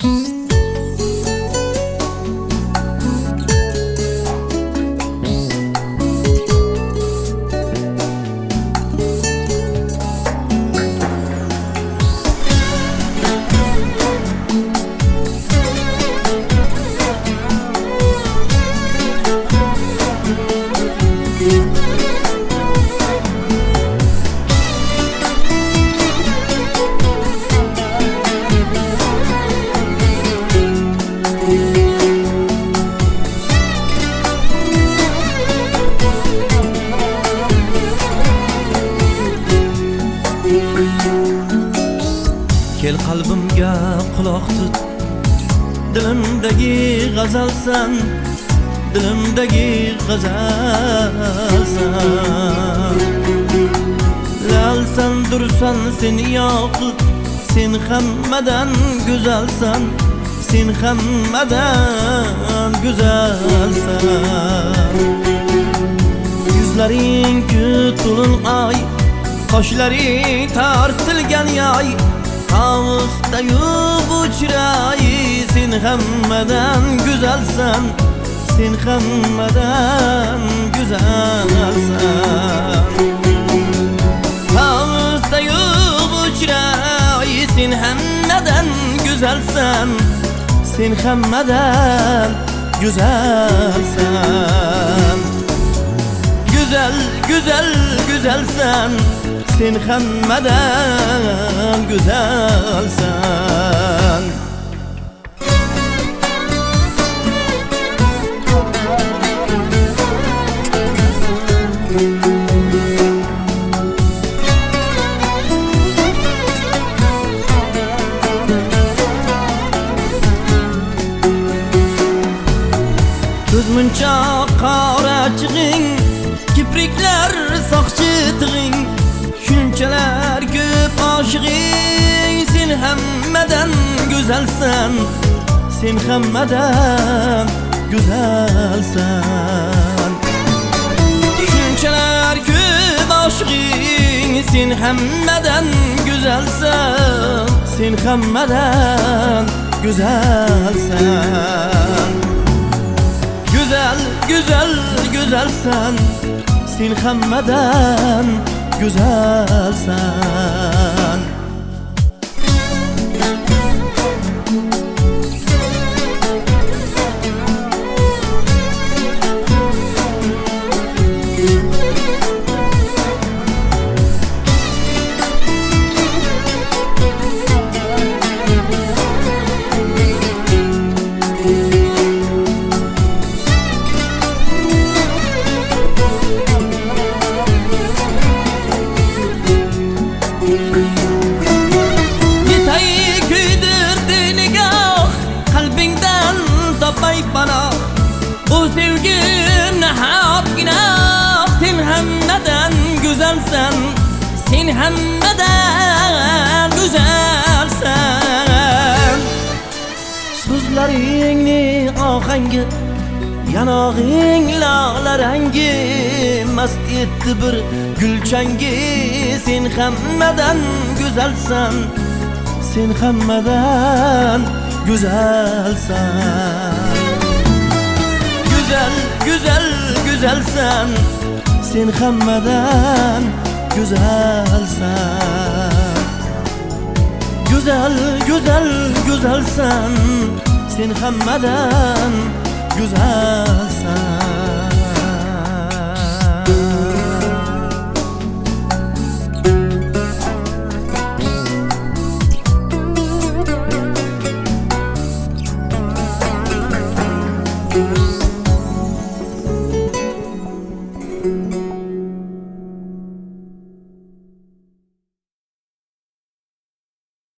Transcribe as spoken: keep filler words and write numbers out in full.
Kel qalbimga quloq tut, dilimdagi g'azalsan, dilimdagi g'azalsan. Lalsan dursan sen yoqut, sen hammadan go'zalsan, sen hammadan go'zalsan. Yuzlaring to'lin ay, qoshlari tortilgan yoy, Tavusda yo'q uchray, sen hammadan go'zalsan, sen hammadan go'zalsan. Tavusda yo'q uchray, sen hammadan go'zalsan, sen hammadan go'zalsan. Güzel, güzel, güzelsen, sen hammadan güzelsen. Ko'zmuncha qorachig'ing, kipriklar soqchitig'ing, shunchalar ko'p oshig'ing, sen hammadan go'zalsan, sen hammadan go'zalsan. Shunchalar ko'p oshig'ing, sen hammadan go'zalsan, sen hammadan go'zalsan. Güzel, güzel, güzelsen, sen hammadan güzelsen. Bana bu sevgim nihayet günah, sen hammadan güzelsen, sen hammadan güzelsen. Sözleringni ohangi, yanog'ing la'la rangi, mast etdi bir gulchangi, sen hammadan güzelsen, sen hammadan güzelsen. Güzel, güzel, güzelsen, sen hammadan güzelsen. Güzel, güzel, güzelsen, sen hammadan güzelsen.